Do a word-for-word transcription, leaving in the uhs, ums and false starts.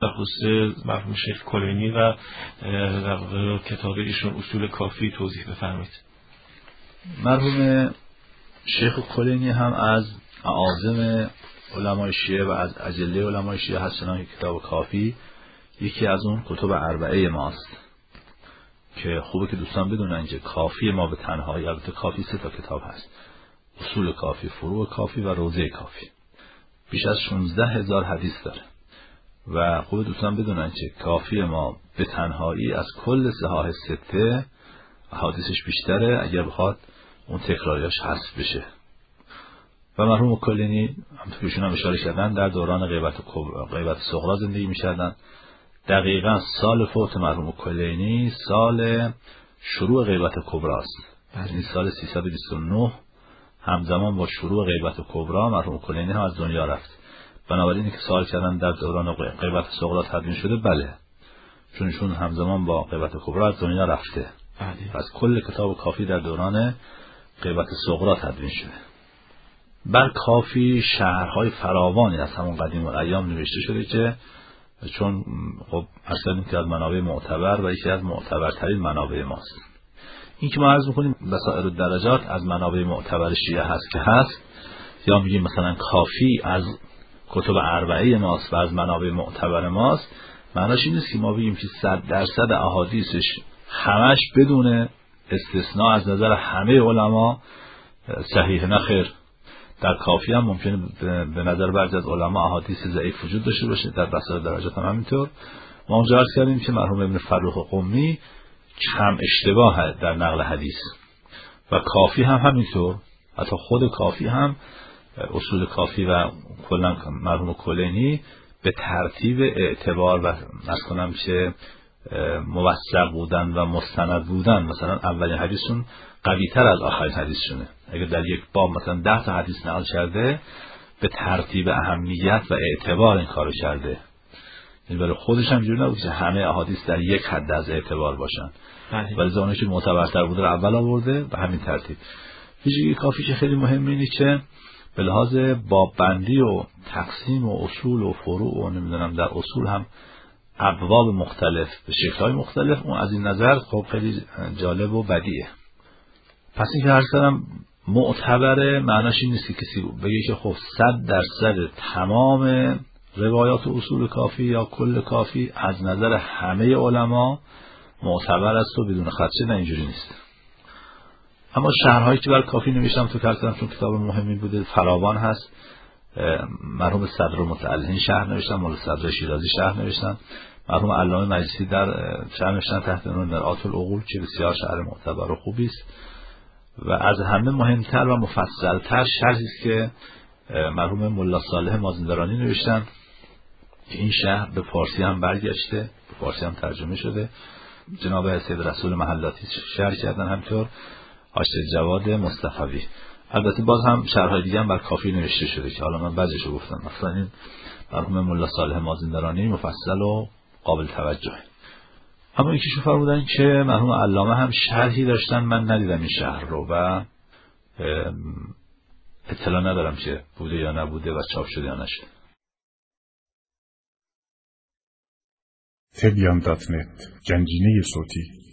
در خصوص مرحوم شیخ کلینی و در واقع کتاب ایشون اصول کافی توضیح بفرمایید. مرحوم شیخ کلینی هم از اعاظم علمای شیعه و از اجله علمای شیعه هستن که کتاب کافی یکی از اون کتب اربعه ماست که خوبه که دوستان بدونن که کافی ما به تنهایی، البته کافی سه تا کتاب هست: اصول کافی، فروع کافی و روضه کافی. بیش از شانزده هزار حدیث داره و خوبه دوستان بدونن که کافی ما به تنهایی از کل صحاح سته حدیثش بیشتره اگر بخواد اون تکراریاش حذف بشه. و مرحوم کلینی همونطور که ایشون هم اشاره کردن در دوران غیبت غیبت صغرا زندگی می‌کردن. دقیقاً سال فوت مرحوم کلینی سال شروع غیبت کبرا است، یعنی سال سیصد و بیست و نه همزمان با شروع غیبت کبرا مرحوم کلینی هم از دنیا رفت. بنابراین که سوال کردن در دوران غیبت صغرا تدوین شده، بله، چون ایشون همزمان با غیبت کبرا از دنیا رفته. پس کل کتاب کافی در دوران غیبت صغرا تدوین شده. بر کافی شهرهای فراوانی از همون قدیم الایام نوشته شده که چون خب اصلا که از منابع معتبر و یکی از معتبرترین منابع ماست. این که ما عرض میکنیم بصائر الدرجات از منابع معتبر شیعه هست که هست، یا میگیم مثلا کافی از کتب اربعه ماست و از منابع معتبر ماست، معناش این نیست که ما بگیم که صد درصد احادیثش همش بدون استثناء از نظر همه علما صحیح. نخیر، در کافی هم ممکنه به نظر بعضی از علما احادیث ضعیف وجود داشته باشه، در بصائر درجات هم همینطور. ما اونجا عرض کردیم که مرحوم ابن فرخ قمی کم اشتباه در نقل حدیث و کافی هم همینطور. حتی خود کافی هم اصول کافی و کلا مرحوم کلینی به ترتیب اعتبار و مثلا چه موثق بودن و مستند بودن، مثلا اولین حدیثشون قوی تر از آخرین حدیثشونه. اگر در یک باب مثلا ده تا حدیث نقل کرده، به ترتیب اهمیت و اعتبار این کارو کرده. این برای خودش هم جوری نبود که همه احادیث در یک حد از اعتبار باشن، ولی زمانی که معتبرتر بوده رو اول آورده به همین ترتیب. ویژگی کافی که خیلی مهمه اینه که به لحاظ باب‌بندی و تقسیم و اصول و فروع و نمیدونم در اصول هم ابواب مختلف به شکل‌های مختلف، اون از این نظر خب خیلی جالب و بدیعه. پس این که هر سرم معتبره معناش این نیست که کسی بگه که خب صد درصد تمام روایات و اصول کافی یا کل کافی از نظر همه علما معتبر است و بدون خدشه. نه، اینجوری نیست. اما شرحایی که بر کافی نوشتم تو کردم چون کتاب مهمی بوده فراوان هست. مرحوم صدر متعلهین شرح نوشتن، مولا صدر شیرازی شرح نوشتن، مرحوم علامه مجلسی در شرح نوشتن تحت عنوان مرآت العقول که بسیار شرح معتبر و خوبی است. و از همه مهمتر و مفصلتر شرحی است که مرحوم مولا صالح مازندرانی نوشتن که این شرح به فارسی هم برگشته، به فارسی هم ترجمه شده. جناب سید رسول محلاتی شرح کردن، همینطور حاشیه جواد مصطفوی. البته باز هم شرح‌های دیگه هم بر کافی نوشته شده که حالا من بعضیشو گفتم. مثلا این مرحوم مولا صالح مازندرانی مفصل و قابل توجهه. اما یکی شو فرمودن که مرحوم علامه هم شرحی داشتن، من ندیدم این شرح رو و اطلاع ندارم که بوده یا نبوده و چاپ شده یا نشده. تبیان دات نت، گنجینه صوتی.